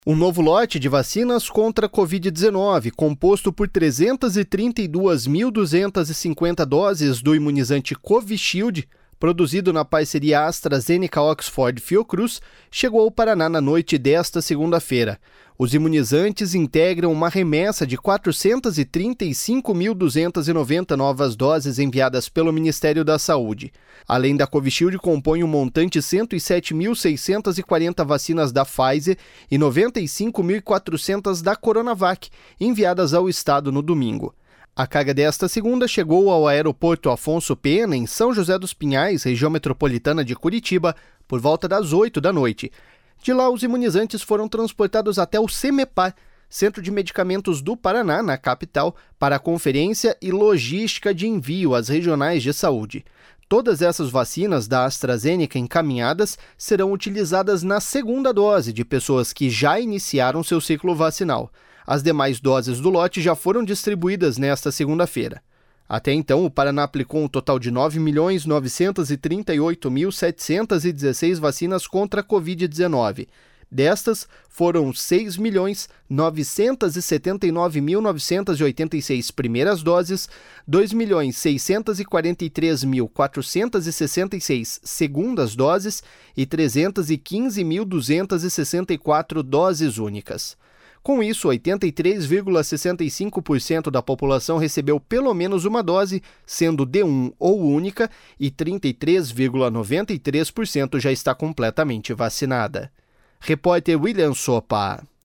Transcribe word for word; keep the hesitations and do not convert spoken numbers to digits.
Um novo lote de vacinas contra a covid dezenove, composto por trezentas e trinta e duas mil duzentas e cinquenta doses do imunizante Covishield, produzido na parceria AstraZeneca-Oxford-Fiocruz, chegou ao Paraná na noite desta segunda-feira. Os imunizantes integram uma remessa de quatrocentas e trinta e cinco mil duzentas e noventa novas doses enviadas pelo Ministério da Saúde. Além da Covishield, compõe um montante cento e sete mil seiscentas e quarenta vacinas da Pfizer e noventa e cinco mil e quatrocentas da Coronavac, enviadas ao estado no domingo. A carga desta segunda chegou ao aeroporto Afonso Pena, em São José dos Pinhais, região metropolitana de Curitiba, por volta das oito da noite. De lá, os imunizantes foram transportados até o CEMEPAR, Centro de Medicamentos do Paraná, na capital, para a conferência e logística de envio às regionais de saúde. Todas essas vacinas da AstraZeneca encaminhadas serão utilizadas na segunda dose de pessoas que já iniciaram seu ciclo vacinal. As demais doses do lote já foram distribuídas nesta segunda-feira. Até então, o Paraná aplicou um total de nove milhões novecentos e trinta e oito mil setecentos e dezesseis vacinas contra a covid dezenove. Destas, foram seis milhões novecentos e setenta e nove mil novecentos e oitenta e seis primeiras doses, dois milhões seiscentos e quarenta e três mil quatrocentos e sessenta e seis segundas doses e trezentos e quinze mil duzentos e sessenta e quatro doses únicas. Com isso, oitenta e três vírgula sessenta e cinco por cento da população recebeu pelo menos uma dose, sendo D um ou única, e trinta e três vírgula noventa e três por cento já está completamente vacinada. Repórter William Sopa.